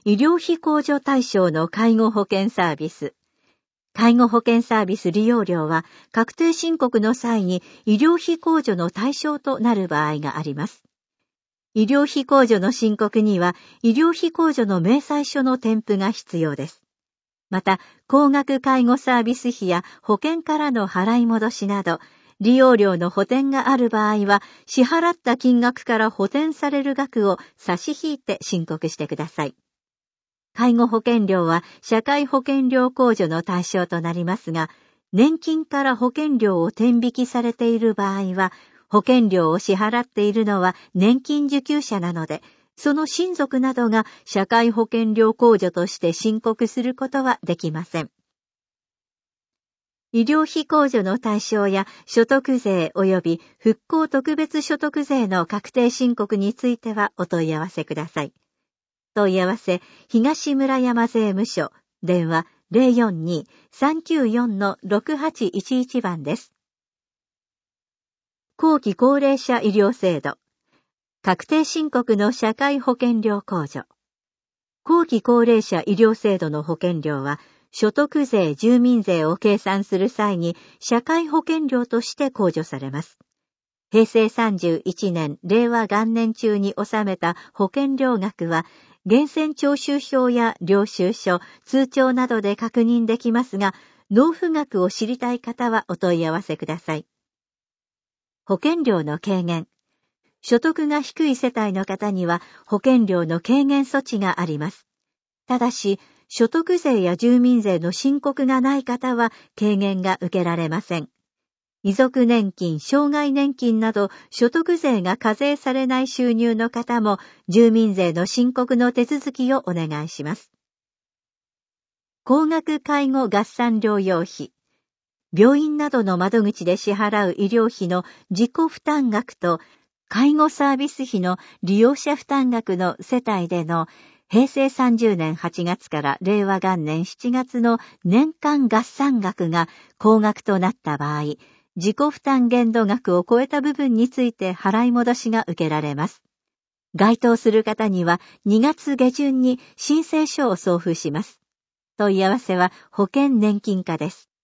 医療費控除対象の介護保険サービス。介護保険サービス利用料は確定申告の際に医療費控除の対象となる場合があります。医療費控除の申告には医療費控除の明細書の添付が必要です。また、高額介護サービス費や保険からの払い戻しなど、利用料の補填がある場合は、支払った金額から補填される額を差し引いて申告してください。介護保険料は社会保険料控除の対象となりますが、年金から保険料を天引きされている場合は、保険料を支払っているのは年金受給者なので、その親族などが社会保険料控除として申告することはできません。医療費控除の対象や所得税及び復興特別所得税の確定申告についてはお問い合わせください。問い合わせ、東村山税務署、電話 042-394-6811 番です。後期高齢者医療制度。確定申告の社会保険料控除。後期高齢者医療制度の保険料は、所得税・住民税を計算する際に社会保険料として控除されます。平成31年、令和元年中に納めた保険料額は、源泉徴収票や領収書、通帳などで確認できますが、納付額を知りたい方はお問い合わせください。保険料の軽減。所得が低い世帯の方には保険料の軽減措置があります。ただし、所得税や住民税の申告がない方は軽減が受けられません。遺族年金、障害年金など所得税が課税されない収入の方も住民税の申告の手続きをお願いします。高額介護合算療養費。病院などの窓口で支払う医療費の自己負担額と介護サービス費の利用者負担額の世帯での平成30年8月から令和元年7月の年間合算額が高額となった場合、自己負担限度額を超えた部分について払い戻しが受けられます。該当する方には2月下旬に申請書を送付します。問い合わせは保険年金課です。